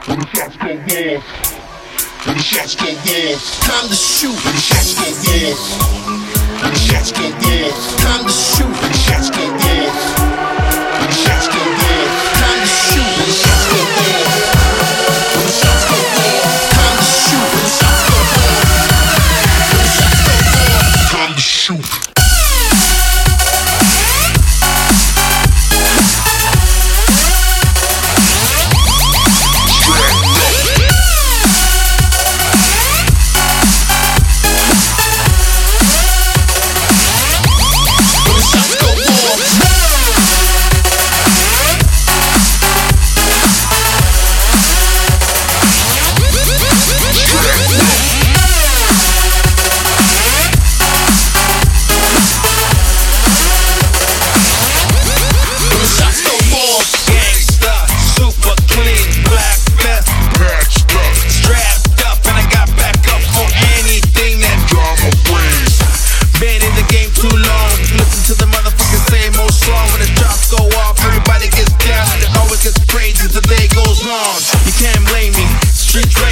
When the shots go off. When the shots go off. Time to shoot. When the shots go off. When the shots go off. Time to shoot. When the shots go off. When the shots go off. Time to shoot. When the shots go off. When the shots go off. Time to shoot. When the shots go off. When the shots go off. Time to shoot. You can't blame me. Street